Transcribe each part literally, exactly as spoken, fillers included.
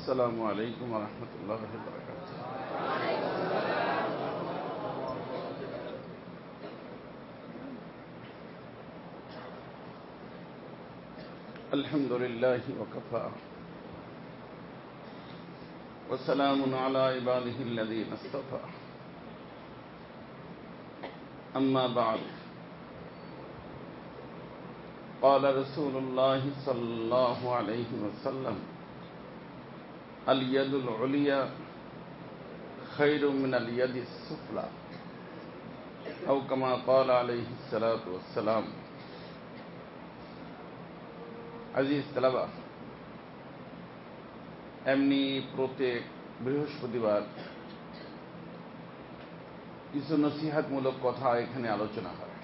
السلام عليكم ورحمة الله وبركاته. الحمد لله وكفى وسلام على عباده الذين اصطفى. أما بعد، قال رسول الله صلى الله عليه وسلم: اليد العليا خير من اليد السفلى، أو كما قال عليه الصلاة والسلام. আজিজ তালাবা, এমনি প্রত্যেক বৃহস্পতিবার কিছু নসিহতমূলক কথা এখানে আলোচনা হয়।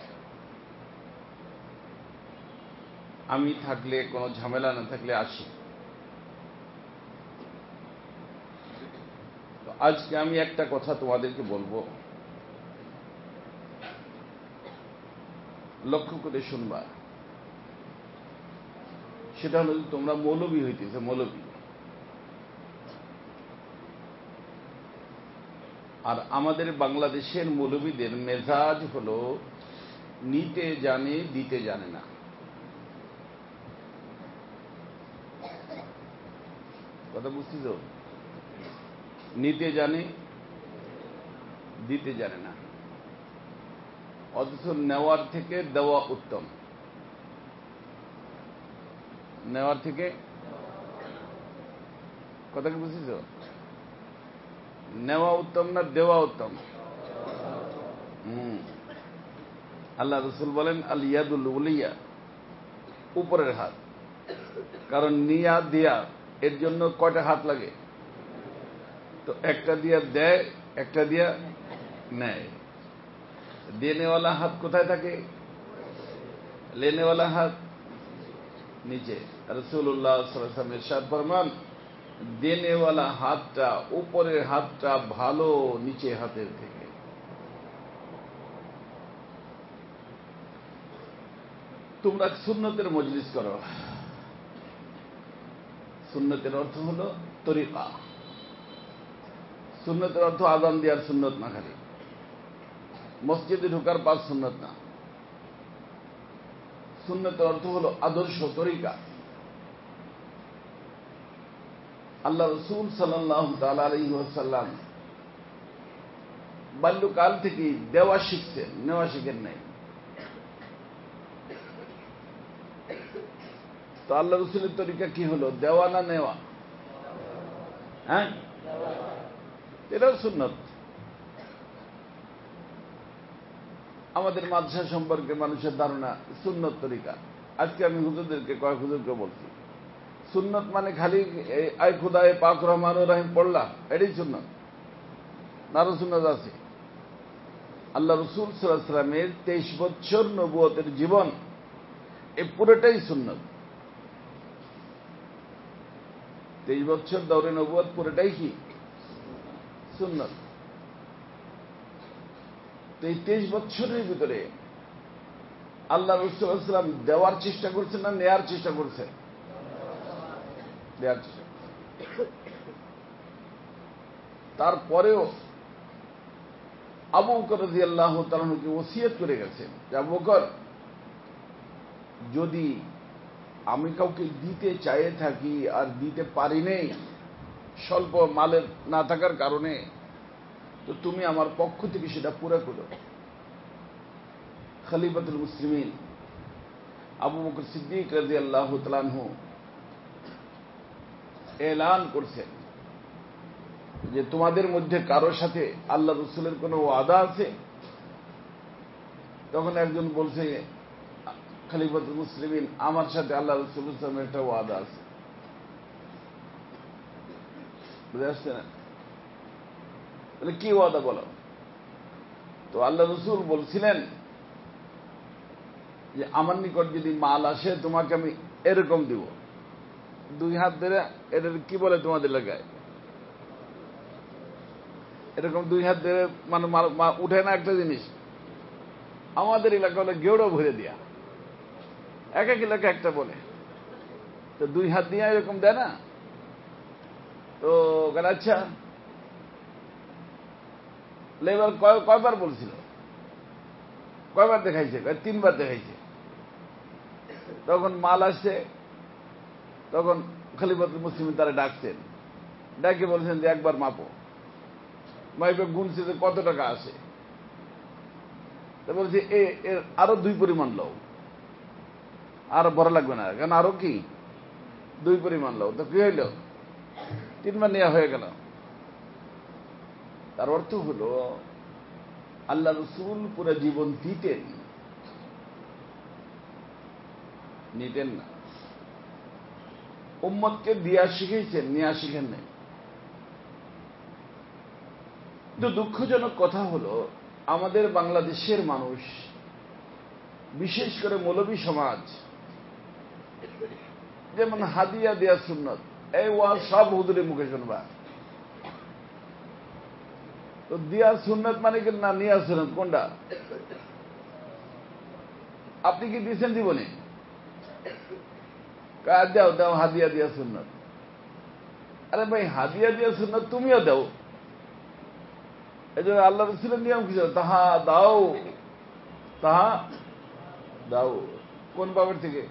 আমি থাকলে, কোনো ঝামেলা না থাকলে আসি। তো আজকে আমি একটা কথা তোমাদেরকে বলবো, লক্ষ্য করে শুনবা। সেটা হলো, তোমরা মৌলবী হইতেছে, মৌলবী। আর আমাদের বাংলাদেশের মৌলবীদের মেজাজ হলো নিতে জানে, দিতে জানে না। কথা বুঝছিস? নিতে জানে, দিতে জানে না, অথচ নেওয়ার থেকে দেওয়া উত্তম। নেওয়ার থেকে, কথা কি বুঝছিস? নেওয়া উত্তম না দেওয়া উত্তম? হম আল্লাহ রসুল বলেন, আল ইয়াদুল উলিয়া, উপরের হাত। কারণ নিয়া দিয়া এর জন্য কয়টা হাত লাগে? তো একটা দিয়া দেয়, একটা দিয়া নেয়। দেনেওয়ালা হাত কোথায় থাকে? লেনেওয়ালা হাত নিচে। রাসূলুল্লাহ সাল্লাল্লাহু আলাইহি ওয়াসাল্লাম ইরশাদ ফরমান, দেনেওয়ালা হাতটা, উপরের হাতটা ভালো নিচে হাতের থেকে। তোমরা সুন্নতের মজলিস করো। সুন্নতের অর্থ হলো তরিকা। সুন্নতের অর্থ আযান দেওয়ার সুন্নত না, খালি মসজিদে ঢোকার পাঁচ সুন্নত না। সুন্নতের অর্থ হলো আদর্শ, তরিকা। আল্লাহ রসুল সাল্লাল্লাহু তাআলা আলাইহি ওয়াসাল্লাম বাল্যকাল থেকে দেওয়া শিখছেন, নেওয়া শিখেন নাই। তো আল্লাহ রসুলের তরিকা কি হলো? দেওয়া না নেওয়া? হ্যাঁ, এটাও সুন্নত। আমাদের মাদ্রাসা সম্পর্কে মানুষের ধারণা সুন্নত তরিকা। আজকে আমি হুজুরদেরকে, কয়েক হুজুরকে বলছি, সুন্নত মানে খালি আয় খুদায়ে পাক রহমান রহিম পড়লাম, এটাই সুন্নত? আরো সুন্নত আছে। আল্লাহ রসুল সাল্লাল্লাহু আলাইহি ওয়াসাল্লামের তেইশ বছর নবুয়তের জীবন, এই পুরোটাই সুন্নত। তেইশ বছর দৌড়ে নবুয়ত পুরোটাই কি সুন্নত? তো এই তেইশ বছরের ভিতরে আল্লাহ রাসূল সাল্লাল্লাহু আলাইহি ওয়াসাল্লাম দেওয়ার চেষ্টা করছেন না নেয়ার চেষ্টা করছে? দেওয়ার চেষ্টা। তারপরেও আবু বকর রাদিয়াল্লাহু তাআলা আনহুকে ওসিয়ত করে গেছেন যে, আবু বকর, যদি আমি কাউকে দিতে চাইয়ে থাকি আর দিতে পারি নাই, স্বল্প মালের না থাকার কারণে, তো তুমি আমার পক্ষ থেকে সেটা পুরো করো। খলিফাতুল মুসলিমিন আবু বকর সিদ্দিক রাদিয়াল্লাহু তাআলা আনহু এলান করছেন যে, তোমাদের মধ্যে কারোর সাথে আল্লাহ রসুলের কোনো ওয়াদা আছে? তখন একজন বলছে, খলিফাতুল মুসলিমিন, আমার সাথে আল্লাহ রাসূলের সাথে একটা ওয়াদা আছে। বুঝে আসছে না? বলে, কি ওয়াদা বলো? তো আল্লাহ রসুল বলছিলেন যে, আমার নিকট যদি মাল আসে তোমাকে আমি এরকম দিব, দুই হাত ধরে। এটা কি বলে তোমাদের এলাকায়? এরকম দুই হাত ধরে মানে উঠে না একটা জিনিস। আমাদের এলাকা হলে গেউড়ো ভরে দিয়া, এক এক এলাকা একটা বলে। তো দুই হাত দিয়ে এরকম দেয় না? তো আচ্ছা লেবার কয়বার বলছিল, কয়বার দেখাইছে? তিনবার দেখাইছে। তখন মাল আসছে, তখন খলিফাতুল মুসলিমিন তারা ডাকছেন, ডাকে বলছেন যে একবার মাপো। মাইপে গুনছে যে কত টাকা আসে। তা বলছে এর আরো দুই পরিমাণ লও, আর বড় লাগবে না, কারণ আরো কি দুই পরিমাণ লও। তো কি হইল? তিনবার নেওয়া হয়ে গেল। তার অর্থ হল আল্লাহ রসুল পুরো জীবন দিতেন, নিতেন না। উম্মতকে দিয়া শিখেছেন, নেওয়া শিখেন নাই। কিন্তু দুঃখজনক কথা হলো আমাদের বাংলাদেশের মানুষ, বিশেষ করে মৌলবী সমাজ, যেমন হাদিয়া দেয়া সুন্নত, এই ওয়াজ সব হুজুরের মুখে শুনবা। তো দিয়া সুন্নত মানে কি না নিয়া সুন্নত কোনটা? আপনি কি দিয়েছেন জীবনে? কাজ দাও দাও হাদিয়া দিয়া সুন্নত। আরে ভাই হাদিয়া দিয়া সুন্নত তুমিও দাও। এই জন্য আল্লাহ রসুলের নিয়ম কি? তাহা দাও, তাহা দাও। কোন বাবের থেকে?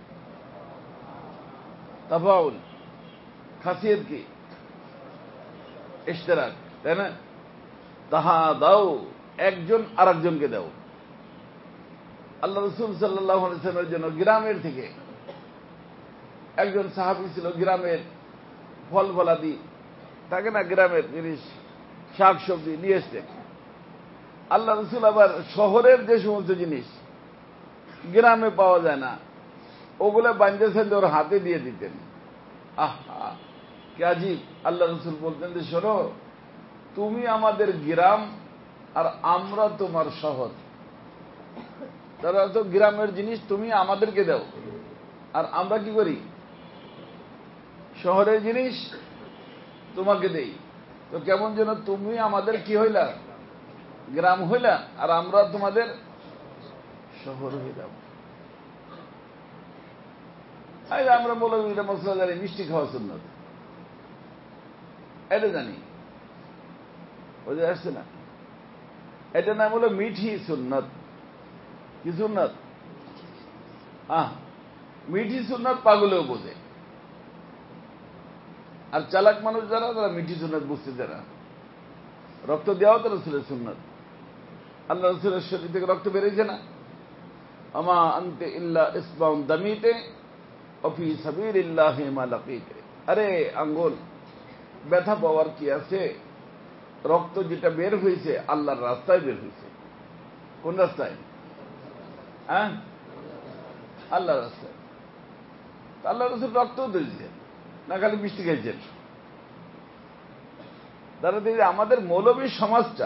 তাফাউল, খাসিয়ত কি? ইশতেরাক, তাই না? তাহা দাও, একজন আর একজনকে দাও। আল্লাহ রসুল সাল্লাল্লাহু আলাইহি ওয়াসাল্লামের জন্য গ্রামের থেকে একজন সাহাবী ছিল, গ্রামের ফল ফলাদি থাকে না, গ্রামের জিনিস শাক সবজি নিয়ে এসছেন। আল্লাহ রসুল আবার শহরের যে সমস্ত জিনিস গ্রামে পাওয়া যায় না, ওগুলো বাঞ্জেছেন ওর হাতে দিয়ে দিতেন। আহা কি আজীব! আল্লাহ রসুল বলতেন যে শোনো, তুমি আমাদের গ্রাম আর আমরা তোমার শহর। তারা তো গ্রামের জিনিস তুমি আমাদেরকে দাও, আর আমরা কি করি? শহরের জিনিস তোমাকে দেই। তো কেমন যেন তুমি আমাদের কি হইলা? গ্রাম হইলা, আর আমরা তোমাদের শহর হইলাম। আমরা মৌলবীরা মশলা জানি মিষ্টি খাওয়া সুন্নত, এটা জানি, বুঝে আসছে না? এটা নাম হলো মিঠি সুন্নত। কি সুন্নত? হ্যাঁ, মিঠি সুন্নত পাগলেও বোঝে। আর চালাক মানুষ যারা, তারা মিঠি সুন্নত বুঝতে যারা। রক্ত দেওয়াও তো রসুলের সুন্নত। আল্লাহ রসুলের শরীর থেকে রক্ত বেরিয়েছে না? আমা আনতে ইল্লা ইসবাউন দামিতে অফি সাবিলিল্লাহি মা লাকিতে। আরে আঙ্গুল, ব্যথা পাওয়ার কি আছে? রক্ত যেটা বের হয়েছে আল্লাহর রাস্তায় বের হয়েছে। কোন রাস্তায়? হ্যাঁ, আল্লাহর রাস্তায়। আল্লাহ রসুল রক্তও দিয়েছেন না, খালি মিষ্টি খেয়েছেন। তারা দেখি আমাদের মৌলবী সমাজটা,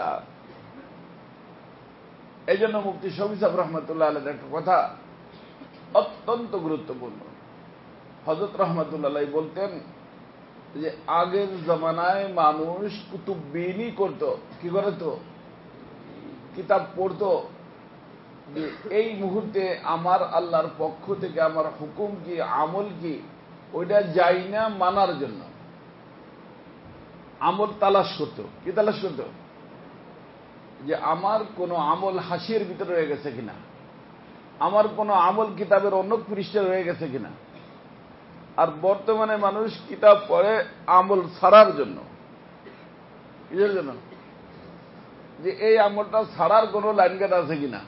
এই জন্য মুফতি শফি সাহেব রহমতুল্লাহ আলাইহির একটা কথা অত্যন্ত গুরুত্বপূর্ণ। হযরত রহমতুল্লাহ আলাইহি বলতেন যে আগের জমানায় মানুষ কুতুববিনী করত, কি করত? কিতাব পড়ত, যে এই মুহূর্তে আমার আল্লাহর পক্ষ থেকে আমার হুকুম কি, আমল কি, ওইটা যাই না মানার জন্য আমল তালাশ করত। কি তালাশ করত? যে আমার কোন আমল হাসির ভিতরে রয়ে গেছে কিনা, আমার কোন আমল কিতাবের অন্য পৃষ্ঠে রয়ে গেছে কিনা। আর বর্তমানে মানুষ কিতাব পড়ে আমল ছাড়ার জন্য। কিসের জন্য? যে এই আমলটা ছাড়ার কোন লাইন গেট আছে কিনা।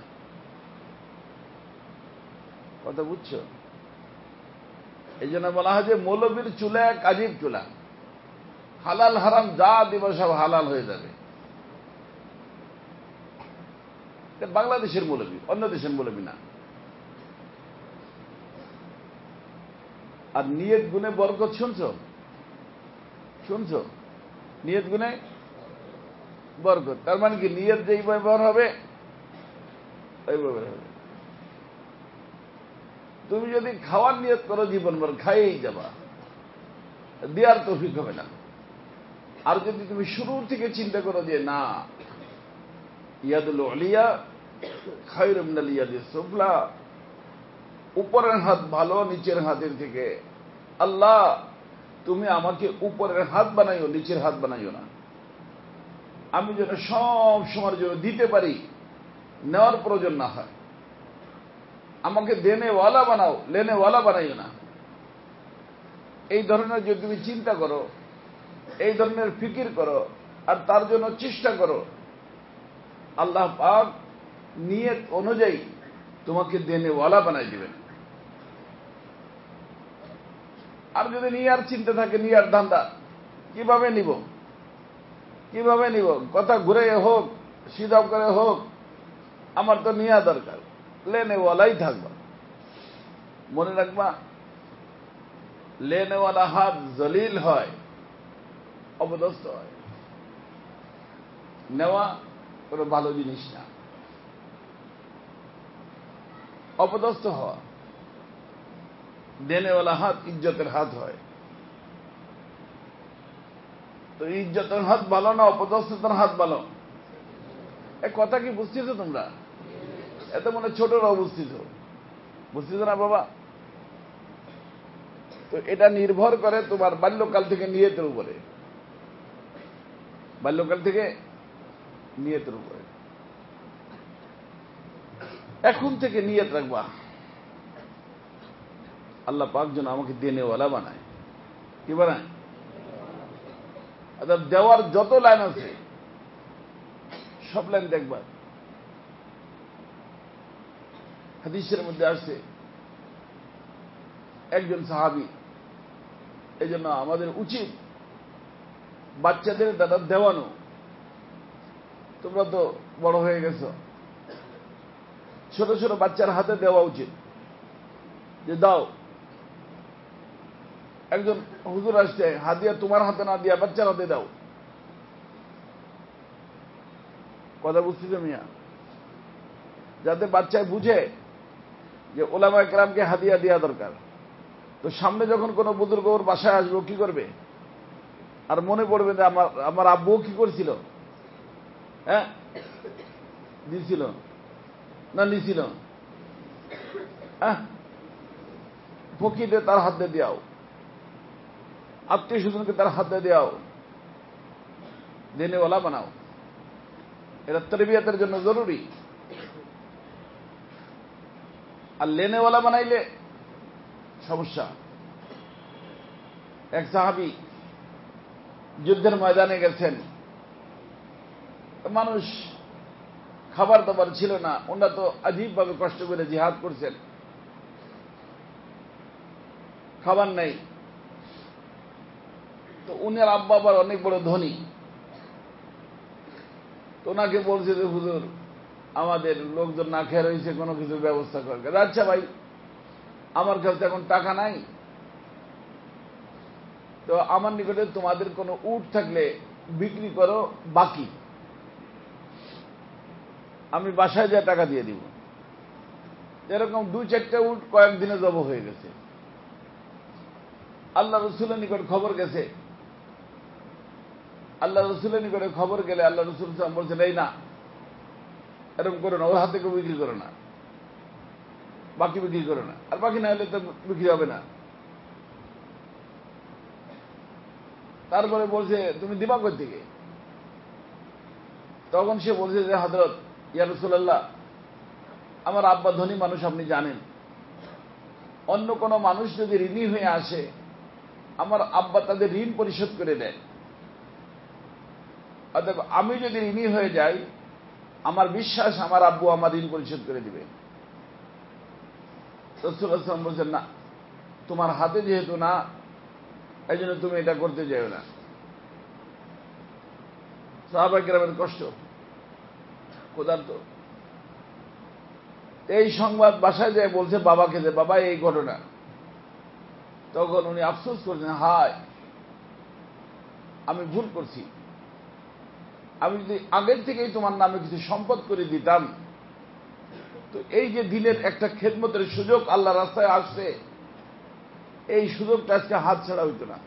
কথা বুঝছো? এই জন্য বলা হয় যে মৌলবীর চুলা এক আজীব চুলা, হালাল হারাম যা দিব সব হালাল হয়ে যাবে। বাংলাদেশের মৌলবী, অন্য দেশের মৌলবী না। আর নিয়ত গুণে বরকত শুনছো? শুনছো? নিয়ত গুণে বরকত, তার মানে কি নিয়ত যেই ব্যবহার হবে ওইভাবে হবে। তুমি যদি খাওয়ার নিয়ত করো জীবনভর খাইয়েই যাবা, দেওয়ার তৌফিক হবে না। আর যদি তুমি শুরু থেকে চিন্তা করো যে না, ইয়াদুল উলিয়া খায়রুম মিনাল ইয়াদিস সুফলা, উপরের হাত ভালো নিচের হাতের থেকে, আল্লাহ তুমি আমাকে উপরের হাত বানাইও, নিচের হাত বানাইও না। আমি যেন সব সময়ের জন্য দিতে পারি, নেওয়ার প্রয়োজন না হয়। আমাকে দেনেওয়ালা বানাও, লেনেওয়ালা বানাইও না। এই ধরনের যদি তুমি চিন্তা করো, এই ধরনের ফিকির করো, আর তার জন্য চেষ্টা করো, আল্লাহ পাক নিয়ত অনুযায়ী তোমাকে দেনেওয়ালা বানাই দিবেন। আর যদি নিয়ার চিন্তা থাকে, নিয়ার ধান্দা, কিভাবে নিব কিভাবে নিব কথা ঘুরে হোক, সিধা করে হোক, আমার তো নিয়া দরকার, লেনেওয়ালাই থাকবা। মনে রাখবা, লেনেওয়ালা হাত জলিল হয়, অপদস্থ হয়। নেওয়া কোনো ভালো জিনিস না। অপদস্থ হওয়া, দেনেওয়ালা হাত ইজ্জতের হাত হয়। তো ইজ্জতের হাত ভালো না অপদস্থতার হাত ভালো? এ কথা কি বুঝতেছো তোমরা? এত মনে ছোটরাও বুঝতেছ, বুঝতেছ না বাবা? তো এটা নির্ভর করে তোমার বাল্যকাল থেকে নিয়তের উপরে, বাল্যকাল থেকে নিয়তের উপরে। এখন থেকে নিয়ত রাখবা, আল্লাহ পাক যেন আমাকে দেনেওয়ালা বানায়। কি বানায়? অর্থাৎ দেওয়ার যত লাইন আছে সব লাইন দেখবা। হাদিসের মধ্যে আসছে একজন সাহাবী, এই জন্য আমাদের উচিত বাচ্চাদের দাদা দেওয়ানো। তোমরা তো বড় হয়ে গেছ, ছোট ছোট বাচ্চার হাতে দেওয়া উচিত, যে দাও। একজন হুজুর আসছে, হাদিয়া তোমার হাতে না দিয়া বাচ্চার হাতে দাও। কথা বুঝতেছ মিয়া? যাতে বাচ্চায় বুঝে যে ওলামা কেরামকে হাদিয়া দেওয়া দরকার। তো সামনে যখন কোনো বুজুর্গ ওর বাসায় আসবে, কি করবে? আর মনে পড়বে যে আমার আমার আব্বু কি করছিল, হ্যাঁ দিছিল না নিছিল, হ্যাঁ ফকিরদের তার হাতে দেওয়াও, আত্মীয় স্বজনকে তার হাতে দেওয়াও, দেনেওয়ালা বানাও। এটা তরবিয়তের জন্য জরুরি। আর লেনেওয়ালা বানাইলে সমস্যা। এক সাহাবী যুদ্ধের ময়দানে গেছেন, মানুষ খাবার দাবার ছিল না, ওনারা তো আজীব ভাবে কষ্ট করে জিহাদ করছেন, খাবার নেই। তো উনার আব্বা আবার অনেক বড় ধনী, তো ওনাকে বলছে যে হুজুর আমাদের লোকজন না খেয়ে রয়েছে, কোনো কিছু ব্যবস্থা করে। আচ্ছা ভাই, আমার কাছে এখন টাকা নাই, তো আমার নিকটে তোমাদের কোনো উট থাকলে বিক্রি করো, বাকি আমি বাসায় যা টাকা দিয়ে দিব। এরকম দুই চারটা উট কয়েকদিনে জব হয়ে গেছে। আল্লাহ রসুলের নিকট খবর গেছে, আল্লাহ রসুলের নিকটে খবর গেলে আল্লাহ রসুল বলছেন, এই না এরকম করো না, ওর হাতে কেউ বিক্রি করো না, বাকি বিক্রি করো না। আর বাকি না হলে তো বিক্রি হবে না। তারপরে বলছে তুমি দিবা কই থেকে? তখন সে বলছে যে হযরত ইয়া রাসূলুল্লাহ, আমার আব্বা ধনী মানুষ, আপনি জানেন, অন্য কোন মানুষ যদি ঋণী হয়ে আসে, আমার আব্বা তাদের ঋণ পরিশোধ করে দেয়। অতএব আমি যদি ঋণী হয়ে যাই, আমার বিশ্বাস আমার আব্বু আমার ঋণ পরিশোধ করে দিবে। রাসূলুল্লাহ সাল্লাল্লাহু আলাইহি ওয়াসাল্লাম বলছেন, না, তোমার হাতে যেহেতু না, এই জন্য তুমি এটা করতে যাও না। সাহাবা কেরামের কষ্ট, ক্ষুধার্ত। এই সংবাদ বাসায় যায় বলছে বাবাকে, যে বাবা এই ঘটনা। তখন উনি আফসোস করছেন, হায় আমি ভুল করছি, আমি যদি আগের থেকেই তোমার নামে কিছু সম্পদ করে দিতাম, তো এই যে দিনের একটা খেদমতের সুযোগ আল্লাহ রাস্তায় আসছে, এই সুযোগটা আজকে হাত ছাড়া হইত না।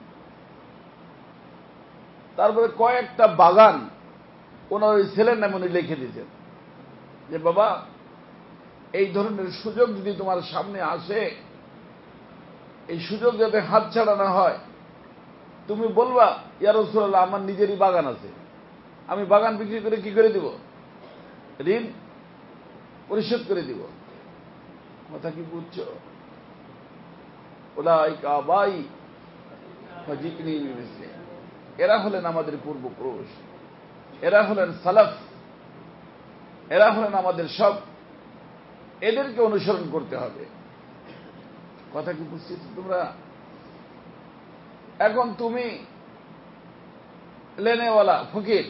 তারপরে কয়েকটা বাগান ওনার ওই ছেলের নামে উনি লিখে দিয়েছেন, যে বাবা এই ধরনের সুযোগ যদি তোমার সামনে আসে, এই সুযোগ যাতে হাত ছাড়া না হয়, তুমি বলবা ইয়া রাসূলুল্লাহ আমার নিজেরই বাগান আছে, আমি বাগান বিক্রি করে কি করে দিব? ঋণ পরিশোধ করে দিব। কথা কি বুঝছো? উলাইকা আবাই ফাজিতনি বিমিসলি, এরা হলেন আমাদের পূর্বপুরুষ, এরা হলেন সালাফ, এরা হলেন আমাদের সব, এদেরকে অনুসরণ করতে হবে। কথা কি বুঝছিস তোমরা? এখন তুমি লেনেওয়ালা ফকির,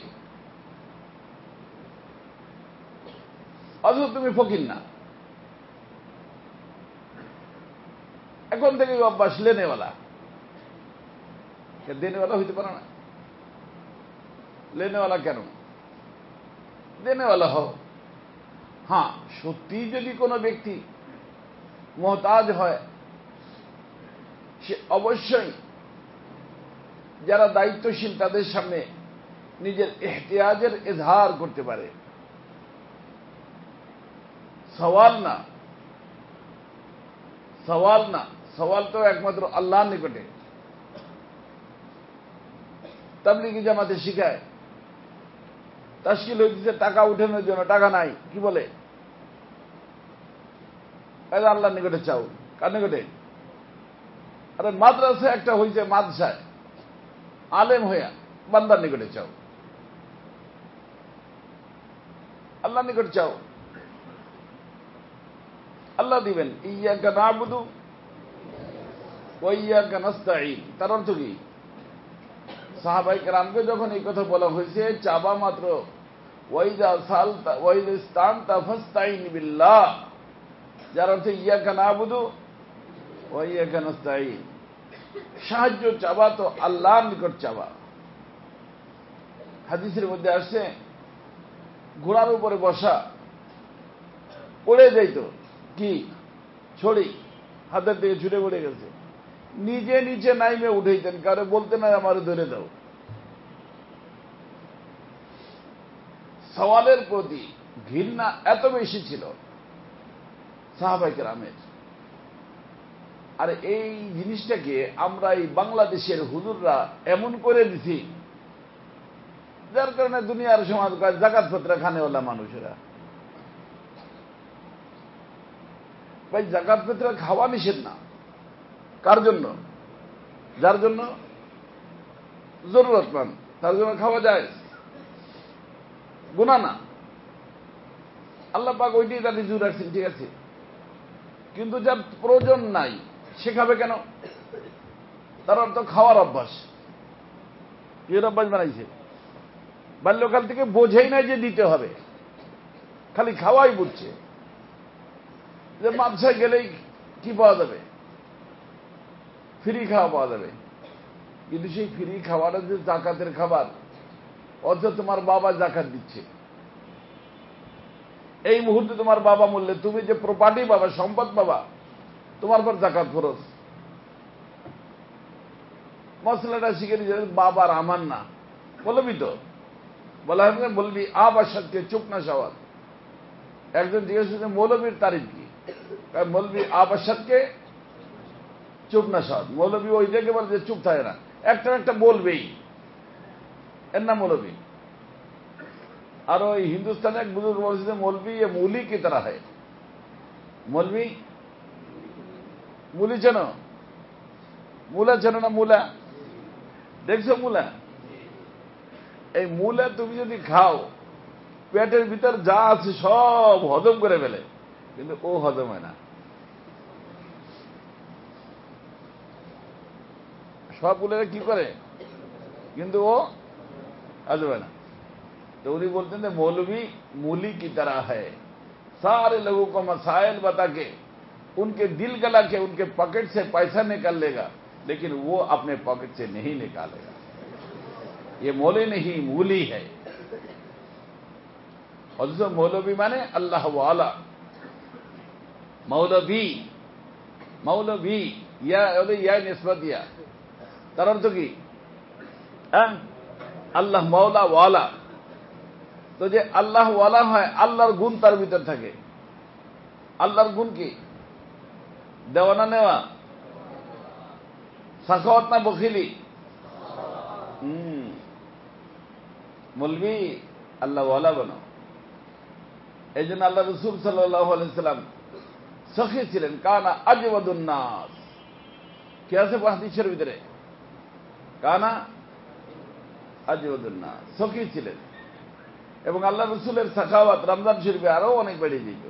অথচ তুমি ফকির না। এখন থেকে অভ্যাস লেনেওয়ালা, দেনেওয়ালা হইতে পারে না। লেনেওয়ালা কেন? দেনেওয়ালা হও। হ্যাঁ, সত্যি যদি কোনো ব্যক্তি মুহতাজ হয়, সে অবশ্যই যারা দায়িত্বশীল তাদের সামনে নিজের ইহতিয়াজের ইজহার করতে পারে। সওয়াল না, সওয়াল না, সওয়াল তো একমাত্র আল্লাহর নিকটে। তাবলীগি জামাতে শিখায় তাশকিল হইতেছে টাকা উঠানোর জন্য, টাকা নাই, কি বলে? আল্লাহর নিকটে চাও। কার নিকটে? আরে মাদ্রাসা একটা হয়েছে, মাদ্রাসায় আলেম হইয়া বান্দার নিকটে চাও, আল্লাহর নিকট চাও, আল্লাহ দিবেন। ইয়্যাকা না'বুদু ওয়া ইয়্যাকা নাস্তাঈন, তার অর্থ কি? সাহাবায়ে কেরামকে যখন এই কথা বলা হয়েছে, চাবা মাত্র ওয়াইদা সালতা ওয়াইদা ইসতানতা ফাস্তাঈন বিল্লাহ, যার অর্থ ইয়্যাকা না'বুদু ওয়া ইয়্যাকা নাস্তাঈন, সাহায্য চাবা তো আল্লাহর নিকট চাবা। হাদিসের মধ্যে আসছে ঘোড়ার উপরে বসা, পড়ে যাইত কি ছড়ি, হাতের দিকে ছুটে পড়ে গেছে, নিজে নিচে নাইমে উঠাইতেন, কারো বলতে নাই আমার ধরে দাও। সওয়ালের প্রতি ঘৃণা এত বেশি ছিল সাহাবায়ে কেরামের। আর এই জিনিসটাকে আমরা এই বাংলাদেশের হুজুররা এমন করে দিছি, যার কারণে দুনিয়ার সমাজ জাকাত ফিতরা খানেওয়ালা মানুষেরা। ভাই জাকাত ফিতরা খাওয়া নিষেধ না, কার জন্য? যার জন্য জরুরতমন্দ, তার জন্য খাওয়া যায়, গুনাহ না। আল্লাহ পাক ওইটাই তার রিজু রাখছেন, ঠিক আছে, কিন্তু যার প্রয়োজন নাই সে খাবে কেন? তার অর্থ খাওয়ার অভ্যাস, এর অভ্যাস বানাইছে। বাল্যকাল থেকে বোঝেই নাই যে দিতে হবে, খালি খাওয়াই বুঝছে যে মাদ্রাসায় গেলেই কি পাওয়া যাবে, ফ্রি খাওয়া পাওয়া যাবে। কিন্তু সেই ফ্রি খাওয়াটা যে জাকাতের খাবার, অথচ তোমার বাবা জাকাত দিচ্ছে। এই মুহূর্তে তোমার বাবা মরলে তুমি যে প্রপার্টি পাবা, সম্পদ পাবা, তোমার পর জাকাত ফরজ। মশলাটা শিখে নিয়ে বাবার আমার না, বলবি তো, বলা হবে বলবি আবাসাদকে চুপ না সওয়াল। একজন জিজ্ঞেস করছে মৌলবীর তারিফ কি? মৌলবী আবাসাদকে চুপ না সওয়াল। মৌলবী ওই দেখে বলে যে চুপ থাকে না, একটা একটা বলবেই, এর নাম মৌলবী। আর ওই হিন্দুস্তানে এক বুজুর্গ বলছে যে মৌলবী এ মৌলি কি তারা হয়। মৌলবী মুলি চেনো? মুলা চেনো না? মুলা দেখছো? মুলা, এই মুলা তুমি যদি খাও, পেটের ভিতর যা আছে সব হজম করে ফেলে, কিন্তু ও হজম হয় না। সব মুলেরা কি করে, কিন্তু ও হজম হয় না। तो उन्हीं बोलते थे मौलवी मूली की तरह है, सारे लोगों को मसाइल बता के उनके दिल गला के उनके पॉकेट से पैसा निकाल लेगा, लेकिन वो अपने पॉकेट से नहीं निकालेगा। ये मौलवी नहीं, मूली है। और जो मौलवी माने अल्लाह वाला, मौलवी मौलवी या या निस्बत दिया, তার অর্থ কি? হ্যাঁ, আল্লাহ মাওলা ওয়ালা। তো যে আল্লাহ ওয়ালা হয়, আল্লাহর গুণ তার ভিতর থাকে। আল্লাহর গুণ কি? দেওয়া না নেওয়া, সাখাওয়াত না বখিলি, হম মৌলবি আল্লাহ ওয়ালা বানো। এই জন্য আল্লাহ রসুল সাল্লাল্লাহু আলাইহি সাল্লাম সখী ছিলেন। কানা আজওয়াদুন নাস, কি আছে হাদিসের ভিতরে? কানা আজওয়াদুন নাস, সখী ছিলেন। এবং আল্লাহ রসুলের সাখাওয়াত রমজান শরীফে আরো অনেক বেড়ে যেত।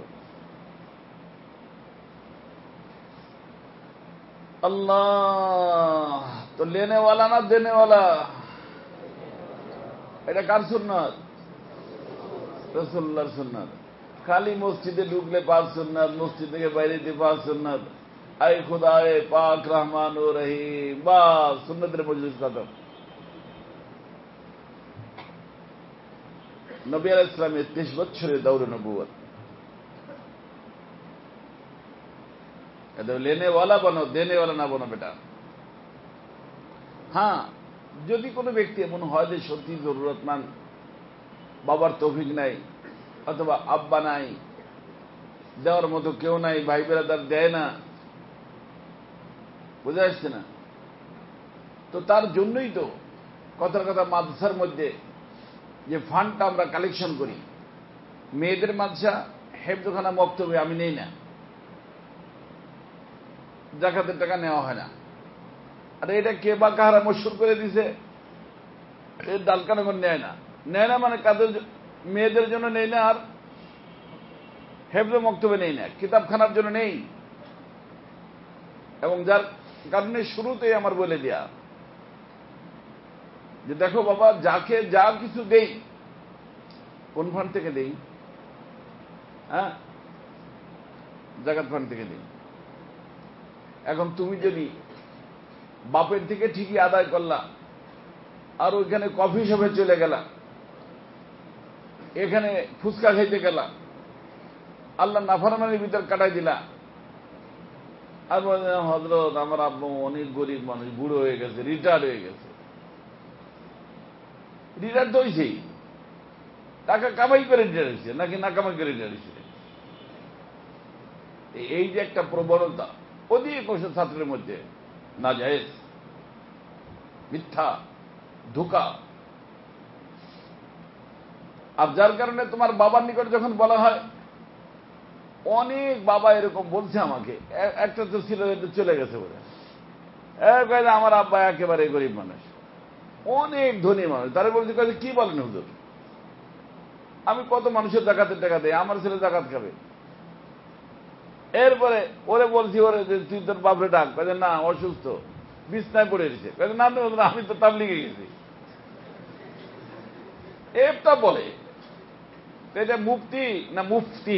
আল্লাহ তো লেনেওয়ালা না দেনেওয়ালা? এটা কার সুন্নাত? রাসূলুল্লাহর সুন্নাত। খালি মসজিদে ঢুকলে পাঁচ সুন্নাত, মসজিদ থেকে বাইরে দিয়ে পাঁচ সুন্নাত, আয় খুদায়ে পাক রহমান ও রহিম, বাস সুন্নতের মজলিস খতম। নবী আলাইহিস সালামের তেইশ বছরের দৌড়ে নবুয়ত। এটা লেনেওয়ালা বানো, দেনেওয়ালা না বানো বেটা। হ্যাঁ, যদি কোনো ব্যক্তি এমন হয় যে সত্যি জরুরতমান, বাবার তৌফিক নাই অথবা আব্বা নাই, দেওয়ার মতো কেউ নাই, ভাই বেরাদার দেয় না, বুঝে আসছে না, তো তার জন্যই তো কথার কথা মাদ্রাসার মধ্যে যে ফান্ডটা আমরা কালেকশন করি, মেয়েদের মাদ্রাসা হেফজখানা মক্তবে আমি নেই না, জাকাতের টাকা নেওয়া হয় না। আর এটা কে বা কাহারা মশহুর করে দিছে, এর ডালকানগর নেয় না। নেয় না মানে কাদের? মেয়েদের জন্য নেই না, আর হেফজ মক্তবে নেই না, কিতাবখানার জন্য নেই। এবং যার কারণে শুরুতেই আমার বলে দেয়া যে দেখো বাবা, যাকে যা কিছু দেই কোন ফান্ড থেকে দেই? হ্যাঁ, জাকাত ফান্ড থেকে দেই। এখন তুমি যদি বাপের থেকে ঠিকই আদায় করলা, আর ওইখানে কফি শপে চলে গেলা, এখানে ফুচকা খাইতে গেলা, আল্লাহ নাফরমানির ভিতর কাটাই দিলা, আর বলে হযরত আমার আব্বু অনেক গরিব মানুষ, বুড়ো হয়ে গেছে, রিটায়ার্ড হয়ে গেছে। রিটায়ার্ড তো হয়েছেই, টাকা কামাই করে রিটায়ার্ড হয়েছে নাকি না কামাই করে রিটায়ার্ড হয়েছে? এই যে একটা প্রবণতা অধিকাংশ ছাত্রের মধ্যে, নাজায়েজ, মিথ্যা, ধোঁকা। আর যার কারণে তোমার বাবার নিকট যখন বলা হয়, অনেক বাবা এরকম বলছে আমাকে, একটা তো ছিল চলে গেছে বলে, আমার আব্বা একেবারে গরিব মানুষ, অনেক ধনী মানুষ। তারা বলছে কি বলেন হুজুর, আমি কত মানুষের জাকাতের টাকা দেয়, আমার ছেলে জাকাত খাবে। এরপরে ওরে বলছি, ওরে তুই তোর বাপরে ডাক, কাজে না অসুস্থ, বিছনায় পড়ে দিছে, কাজে না আমি তো তাবলিগে গেছি। একটা বলে এটা মুফতি না মুফতি,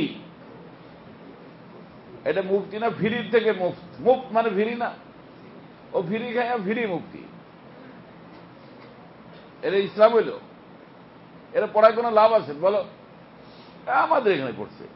এটা মুফতি না ভিড়ির থেকে মুফত, মুফত মানে ভিড়ি না, ও ভিড়ি খায় ভিড়ি মুফতি। এরা ইসলাম হইল? এরা পড়ায় কোনো লাভ আছে বলো? আমাদের এখানে পড়ছে।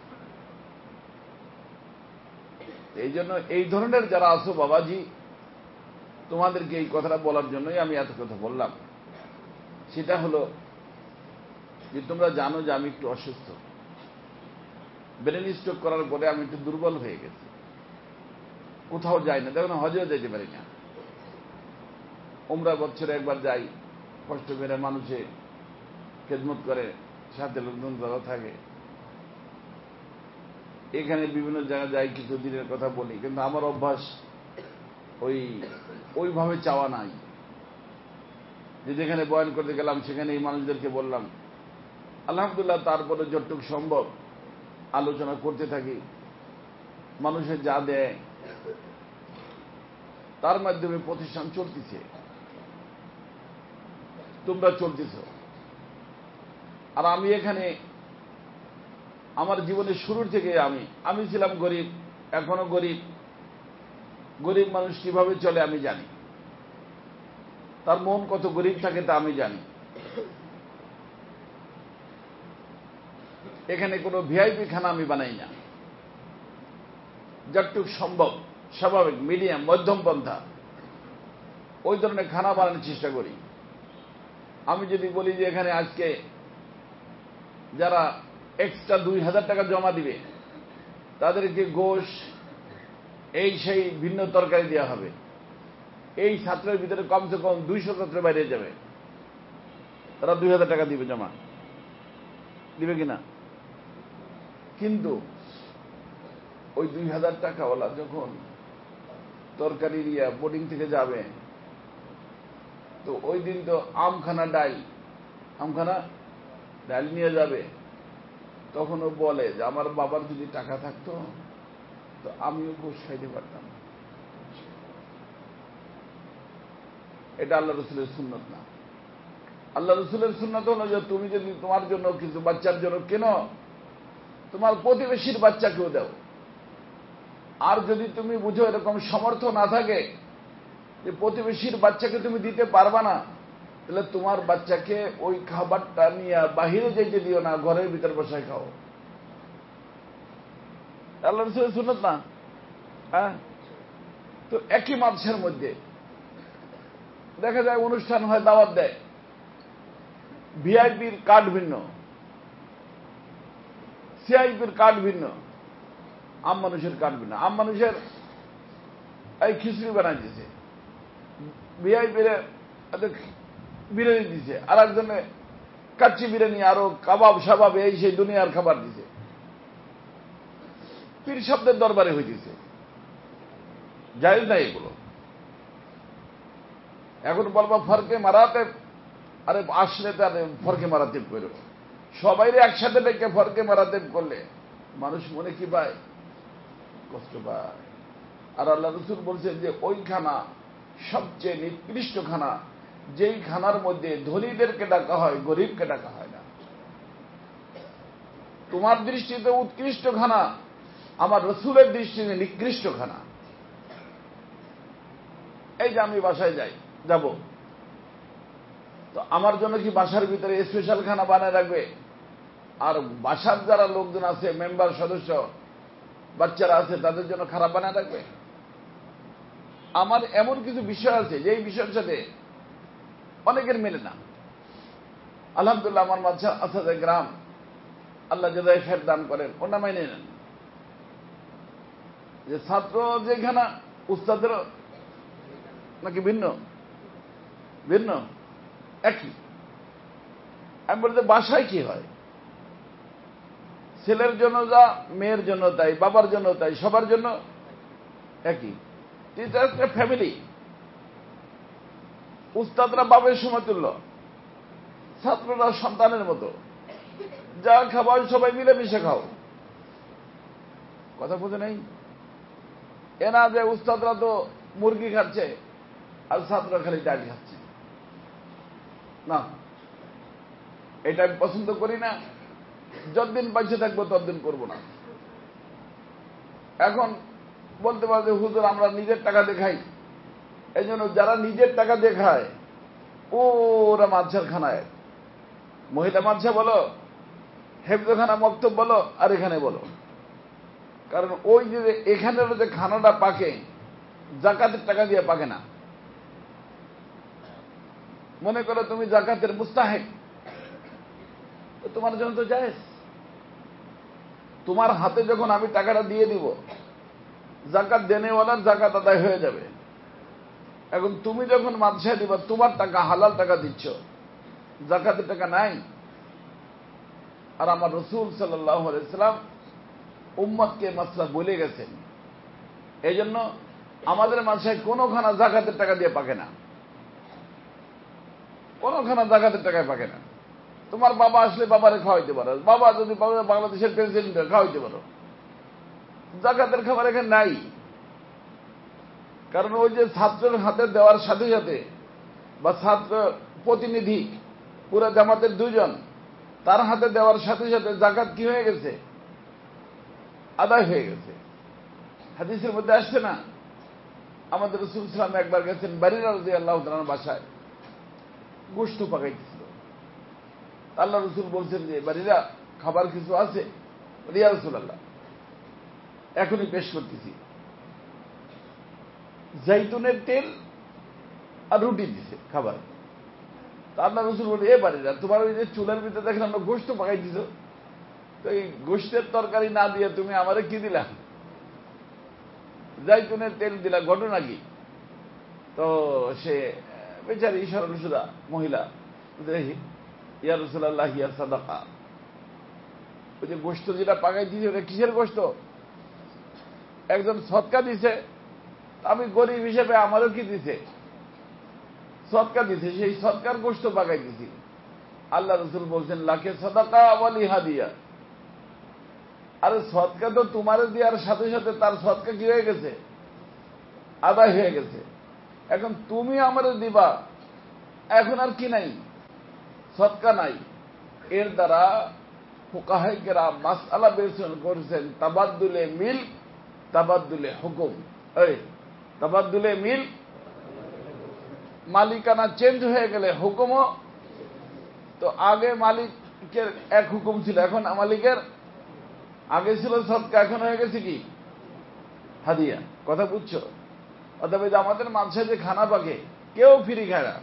এই জন্য এই ধরনের যারা আছো বাবাজি, তোমাদেরকে এই কথাটা বলার জন্যই আমি এত কথা বললাম। সেটা হলো যে তোমরা জানো যে আমি একটু অসুস্থ, ব্রেন স্ট্রোক করার পরে আমি একটু দুর্বল হয়ে গেছি, কোথাও যাই না, দেখো না হজেও যেতে পারি না। উমরা বছরে একবার যাই, কষ্ট করে মানুষে খেদমত করে, সাথে লোকজন যারা থাকে, এখানে বিভিন্ন জায়গায় যাই, কিছু দিনের কথা বলি, কিন্তু আমার অভ্যাস ওই ওইভাবে চাওয়া নাই যে যেখানে বয়ান করতে গেলাম সেখানে এই মানুষদেরকে বললাম। আলহামদুলিল্লাহ, তারপরে যতটুকু সম্ভব আলোচনা করতে থাকি, মানুষের যা দেয় তার মাধ্যমে প্রতিষ্ঠান চলতেছে, তোমরা চলতেছ। আর আমি এখানে আমার জীবনের শুরুর থেকে আমি আমি ছিলাম গরিব, এখনো গরিব। গরিব মানুষ কিভাবে চলে আমি জানি, তার মন কত গরিব থাকে তা আমি জানি। এখানে কোনো ভিআইপি খানা আমি বানাই না, যতটুক সম্ভব স্বাভাবিক মিডিয়াম মধ্যম পন্থা ওই ধরনের খানা বানানোর চেষ্টা করি। আমি যদি বলি যে এখানে আজকে যারা এক্সট্রা দুই হাজার টাকা জমা দিবে তাদেরকে গোশ এই সেই ভিন্ন তরকারি দেওয়া হবে, এই ছাত্রের ভিতরে কমসে কম দুইশো ছাত্র বাইরে যাবে, তারা দুই হাজার টাকা দিবে, জমা দিবে কিনা। কিন্তু ওই দুই হাজার টাকাওয়ালা যখন তরকারি দিয়া বোর্ডিং থেকে যাবে, তো ওই দিন তো আমখানা ডাল আমখানা ডাল নিয়ে যাবে, তখন ও বলে যে আমার বাবার যদি টাকা থাকতো তো আমিও ঘুষ খাইতে পারতাম। এটা আল্লাহ রসুলের সুন্নত না। আল্লাহ রসুলের সুন্নত হলো যে তুমি যদি তোমার জন্য কিছু বাচ্চার জন্য কেন, তোমার প্রতিবেশীর বাচ্চাকেও দাও। আর যদি তুমি বুঝো এরকম সমর্থ না থাকে যে প্রতিবেশীর বাচ্চাকে তুমি দিতে পারবা না, তাহলে তোমার বাচ্চাকে ওই খাবারটা নিয়ে বাহিরে যেতে দিও না, ঘরের ভিতর বসায় খাও। আল্লাহ রসুলের সুন্নত না। হ্যাঁ, তো একই মাদ্রাসার মধ্যে দেখা যায় অনুষ্ঠান হয়, দাওয়াত দেয়, ভিআইপির কার্ড ভিন্ন, সিআইপির কার্ড ভিন্ন, আম মানুষের কার্ড ভিন্ন। আম মানুষের এই খিচুড়ি বানাই দিয়েছে, ভিআইপির বিরিয়ানি দিছে, আর একজনে কাচ্চি বিরিয়ানি, আরো কাবাব সাবাব, এই সেই দুনিয়ার খাবার দিছে। পীর শব্দের দরবারে হইতেছে, জায়েজ নাই এগুলো। এখন বলবো ফরকে মারাতে, আরে আসলে তার ফরকে মারাতে করব, সবাই একসাথে ডেকে ফরকে মারাতে করলে মানুষ মনে কি পায়, কষ্ট পায়। আর আল্লাহ রসুল বলছেন যে ওই খানা সবচেয়ে নিকৃষ্ট খানা, যেই খানার মধ্যে ধনীদেরকে ডাকা হয়, গরিবকে ডাকা হয় না। তোমার দৃষ্টিতে উৎকৃষ্ট খানা, আমার রসুলের দৃষ্টিতে নিকৃষ্ট খানা। এই যে আমি বাসায় যাই, যাব, তো আমার জন্য কি বাসার ভিতরে স্পেশাল খানা বানায় রাখবে? আর বাসার যারা লোকজন আছে, মেম্বার সদস্য, বাচ্চারা আছে, তাদের জন্য খারাপ বানায় রাখবে? আমার এমন কিছু বিষয় আছে যে এই বিষয়ের সাথে অনেকের মেলে না। আলহামদুলিল্লাহ, আমার মাঝে আসাদে গ্রাম, আল্লাহ জাযায়ে খায়ের দান করেন, ওনা মাইনে নেন যে ছাত্র যেখানে উস্তাদের নাকি ভিন্ন ভিন্ন একই। আমি বলতে বাসায় কি হয়, ছেলের জন্য যা, মেয়ের জন্য তাই, বাবার জন্য তাই, সবার জন্য একই। একটা ফ্যামিলি, উস্তাদরা বাবের সমতুল্য, ছাত্ররা সন্তানের মতো, যা খাবার সবাই মিলেমিশে খাও। কথা বুঝে নেই? এনা যে উস্তাদরা তো মুরগি খাচ্ছে আর ছাত্ররা খালি ডাল খাচ্ছে, না, এটা আমি পছন্দ করি না। যতদিন বেঁচে থাকবো ততদিন করবো না। এখন বলতে পারবে হুজুর আমরা নিজের টাকা দেখাই, এই জন্য যারা নিজের টাকা দেখায় ওরা মাদ্রাসার খানায়, মহিলা মাদ্রাসা বলো, হেফজখানা মক্তব বলো, আর এখানে বলো, কারণ ওই যে এখানের যে খানাটা পাকে জাকাতের টাকা দিয়ে পাকে না। মনে করো তুমি জাকাতের মুস্তাহিক, তো তোমার জন্য তো জায়েজ। তোমার হাতে যখন আমি টাকাটা দিয়ে দিব, জাকাত দেনেওয়ালার জাকাত আদায় হয়ে যাবে। এখন তুমি যখন মাদ্রাসায় দিবা, তোমার টাকা হালাল টাকা দিচ্ছ, জাকাতের টাকা নাই। আর আমার রাসূল সাল্লাল্লাহু আলাইহি ওয়াসাল্লাম উম্মতকে মাসলা বলে গেছেন, এই জন্য আমাদের মাদ্রাসায় কোনো খানা জাকাতের টাকা দিয়ে পাকে না, কোনো খানা জাকাতের টাকায় পাকে না। তোমার বাবা আসলে বাবারে খাওয়াইতে পারো, বাবা যদি বাংলাদেশের প্রেসিডেন্ট খাওয়াইতে পারো, জাকাতের খাবার এখানে নাই। কারণ ওই যে ছাত্রের হাতে দেওয়ার সাথে সাথে, বা ছাত্র প্রতিনিধি পুরো জামাতের দুজন, তার হাতে দেওয়ার সাথে সাথে জাকাত কি হয়ে গেছে, আদায় হয়ে গেছে। হাদিসের মধ্যে আসছে না, আমাদের রাসূল সাল্লাল্লাহু আলাইহি ওয়াসাল্লাম একবার গেছেন বারিরা রাদিয়াল্লাহু তাআলার বাসায়, গোশত পাকাইতেছিল। আল্লাহ রসুল বলছেন যে বারিরা খাবার কিছু আছে? ইয়া রাসূলুল্লাহ, এখনই পেশ করতেছি। জৈতুনের তেল আর রুটি দিছে খাবার। আল্লাহ রসুল বলে, এ বারিরা তোমার ওই যে চুলার ভিতরে দেখেন আমরা গোশত পাকাই দিছ, তো এই গোশতের তরকারি না দিয়ে তুমি আমারে কি দিলা? জৈতুনের তেল দিলা, ঘটনা কি? তো সে বেচারি সরল সুদা মহিলা, ইয়া রাসূলুল্লাহ ইয়া সাদাকা, ওই যে গোশত যেটা পাকাই দিয়েছে ওটা কিসের গোশত? একজন সদকা দিছে, আমি গরিব হিসেবে আমারও কি দিছে? সদকা দিছে, সেই সদকার গোশত পাকাই দিছি। আল্লাহ রাসূল বলছেন লাকে সাদাকা ওয়ালি হাদিয়া। আরে সদকা তো তোমার দেওয়ার সাথে সাথে তার সদকা কি হয়ে গেছে? আদায় হয়ে গেছে। এখন তুমি আমারে দিবা, এখন আর কি নাই? সদকা নাই। এর দ্বারা ফুকাহায়ে কেরাম মাসআলা বের করেছেন তাবাদ্দুলে মিল, তাবাদ্দুলে হুকুম। এই তাবাদ্দুলে মিল, মালিকানা চেঞ্জ হয়ে গেলে হুকুমও। তো আগে মালিকের এক হুকুম ছিল, এখন মালিকের আগে ছিল সদকা, এখন হয়ে গেছে কি হাদিয়া। কথা বুঝছো? অথবা আমাদের মাঝে যে খানা পাকে কেউ ফ্রি খায় না।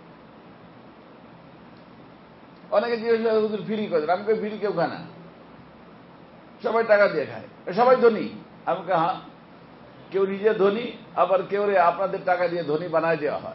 অনেকে জিজ্ঞেস করে হুজুর ফ্রি করে, আমি কেউ ফ্রি কেউ খায় না, সবাই টাকা দিয়ে খায়, সবাই ধনী। আমাকে হ্যাঁ, কেউ নিজে ধনী, আবার কেউ রে আপনাদের টাকা দিয়ে ধনী বানায় দেওয়া হয়।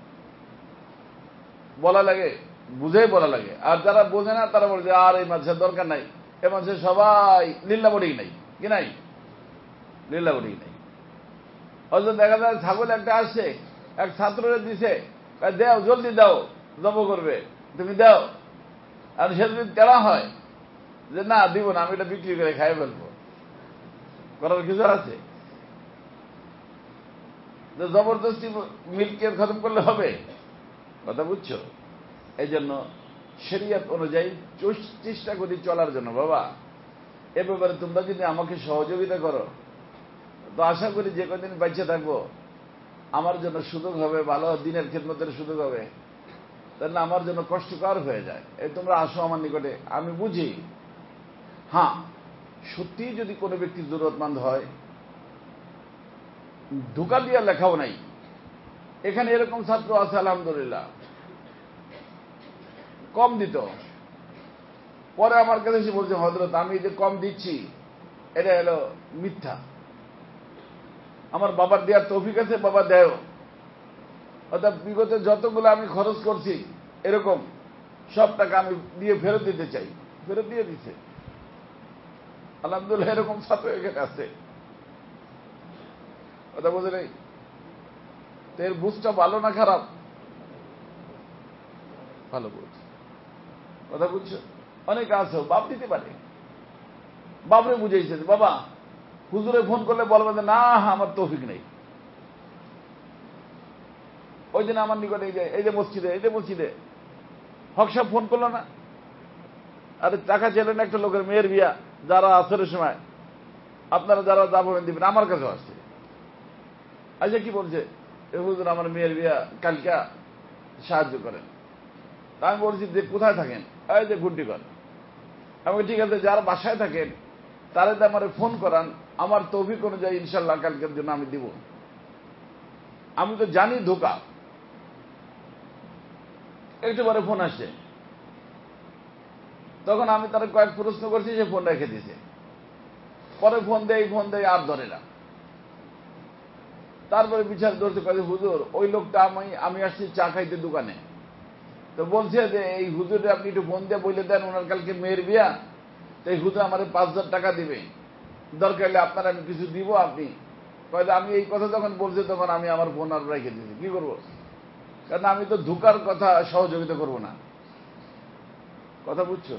বলা লাগে, বুঝেই বলা লাগে। আর যারা বোঝে না তারা বলছে আর এই মাঝে দরকার নাই, এ মাঝে সবাই লিল্লা বডি নাই, কি নাই? লিল্লা বডি নাই। অথচ দেখা যায় ছাগল একটা আসছে, এক ছাত্ররে দিছে, দাও জলদি দাও, জব করবে, তুমি দাও। আর সে যদি তেরা হয় যে না দিব না, আমি এটা বিক্রি করে খাই ফেলবো, করার কিছু আছে? জবরদস্তি মিল্ককে খতম করলে হবে? কথা বুঝছো? এই জন্য শরিয়ত অনুযায়ী চেষ্টা করি চলার জন্য। বাবা, এ ব্যাপারে তোমরা যদি আমাকে সহযোগিতা করো তো আশা করি যে কদিন বেঁচে থাকবো আমার জন্য সুযোগ হবে, ভালো দিনের খেদমতের সুযোগ হবে। তাহলে আমার জন্য কষ্টকর হয়ে যায়। এই তোমরা আসো আমার নিকটে, আমি বুঝি। হ্যাঁ, সত্যি যদি কোনো ব্যক্তি জরুরতমন্দ হয়, ধোঁকা দিয়া লেখাও নাই। এখানে এরকম ছাত্র আছে আলহামদুলিল্লাহ, কম দিত, পরে আমার কাছে এসে বলছে হযরত আমি যে কম দিচ্ছি এটা হলো মিথ্যা, আমার বাবার দেওয়ার তৌফিক আছে, বাবা দেয়। অর্থাৎ বিগত যতগুলো আমি খরচ করছি এরকম সব টাকা আমি দিয়ে ফেরত দিতে চাই, ফেরত দিয়ে দিচ্ছে। আলহামদুলিল্লাহ এরকম ছাত্র এখানে আছে। কথা বোঝে নেই? তো এর বুঝটা ভালো না খারাপ? ভালো বুঝ। কথা বুঝছো? অনেকে আছে বাপ দিতে পারে, বাপরে বুঝাইছে বাবা হুজুরে ফোন করলে বলবে যে না আমার তৌফিক নেই। ওই দিন আমার নিকটে এই যে এই যে মসজিদে এই যে মসজিদে হক সাহেব ফোন করলো না, আরে টাকা চাইলেন একটা লোকের মেয়ের বিয়া, যারা আসরের সময় আপনারা যারা যাবেন দিবেন, আমার কাছে আসছে। আচ্ছা কি বলছে, হুজুর আমার মেয়ের বিয়া কালকা সাহায্য করেন। আমি বলছি যে কোথায় থাকেন? এই যে ঘুরটিকর। আমি ঠিক আছে, যারা বাসায় থাকেন তারা তো আমার ফোন করান, আমার তৌফিক অনুযায়ী ইনশাল্লাহ কালকের জন্য আমি দিব। আমি তো জানি ধোকা। একটু পরে ফোন আসছে, তখন আমি তার কয়েক প্রশ্ন করছি, সে ফোন রেখে দিয়েছে। পরে ফোন দেয় ফোন দেয় আর ধরে না। তারপরে বিচার ধরতে পারে হুজুর ওই লোকটা আমি আমি আসছি চা খাইতে দোকানে, তো বলছে যে এই হুজুরে আপনি একটু ফোন দিয়ে বলে দেন ওনার কালকে মেয়ের বিয়া, তো এই হুজুর আমার পাঁচ হাজার টাকা দিবে, দরকার হলে আপনার আমি কিছু দিব। আপনি কয়েছে আমি এই কথা যখন বলছে তখন আমি আমার ফোন আর রেখে দিয়েছি। কি করবো? কারণ আমি তো ধোকার কথা সহযোগিতা করব না। কথা বুঝছো?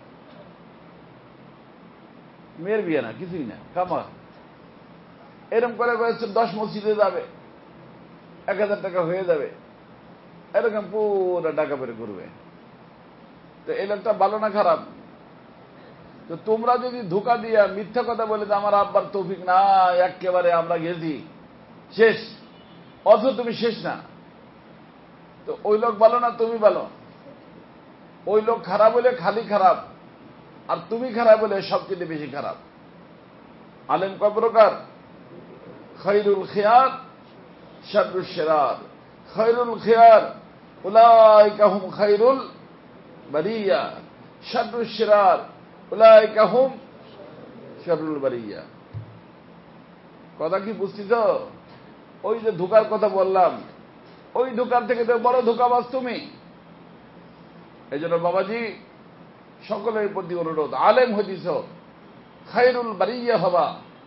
মেয়ের বিয়ে না, কিছুই না, কামার। এরকম করে দশ মসজিদে যাবে, এক হাজার টাকা হয়ে যাবে, এরকম পুরো টাকা বের করবে। তো এই লোকটা ভালো না খারাপ? তো তোমরা যদি ধোকা দিয়া মিথ্যা কথা বলে যে আমার আব্বার তৌফিক না, একেবারে আমরা গেছি শেষ, অথচ তুমি শেষ না, তো ওই লোক ভালো না তুমি ভালো? ওই লোক খারাপ হলে খালি খারাপ, আর তুমি খারাপ হলে সবচেয়ে বেশি খারাপ। আলেম কয় প্রকার? খায়রুল খিয়ার শাররুশ শিরার। খায়রুল খিয়ার উলাইকা হুম খায়রুল বারিয়া, শাররুশ শিরার উলাইকা হুম শাররুল বারিয়া। কথা কি বুঝছিস? ওই যে ধোকার কথা বললাম, ওই ধোকার থেকে তো বড় ধোকাবাজ তুমি। এই জন্য বাবাজি সকলের প্রতি অনুরোধ, আলেম হইতিস, খায়রুল বারিয়া হবা,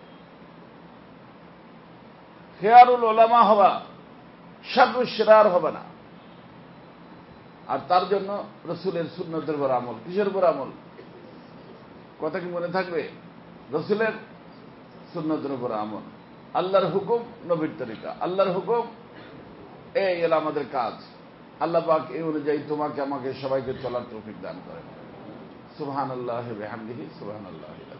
খেয়ারুল ওলামা হবা, শাররুশ শিরার হবে না। আর তার জন্য রসুলের সুন্নতের উপর আমল। কিসের উপর আমল? কথা কি মনে থাকবে? রসুলের সুন্নতের উপর আমল। আল্লাহর হুকুম, নবীর তরিকা। আল্লাহর হুকুম, এই এল আমাদের কাজ। আল্লাহ পাক এই অনুযায়ী তোমাকে আমাকে সবাইকে চলার তৌফিক দান করেন। সুবহানাল্লাহি ওয়া বিহামদিহি, সুবহানাল্লাহি।